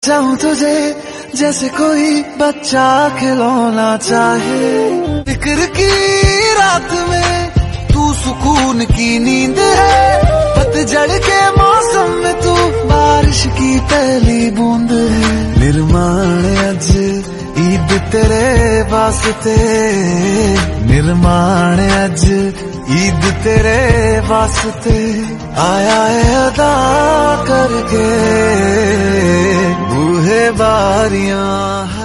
चाहूं तुझे जैसे कोई बच्चा खिलौना चाहे। फिक्र की रात में तू सुकून की नींद है। पतझड़ के मौसम में तू बारिश की पहली बूंद है। निर्माण अज ईद तेरे वास्ते, निर्माण अज ईद तेरे वास्ते। आया है अदा करके बूहे बारियां।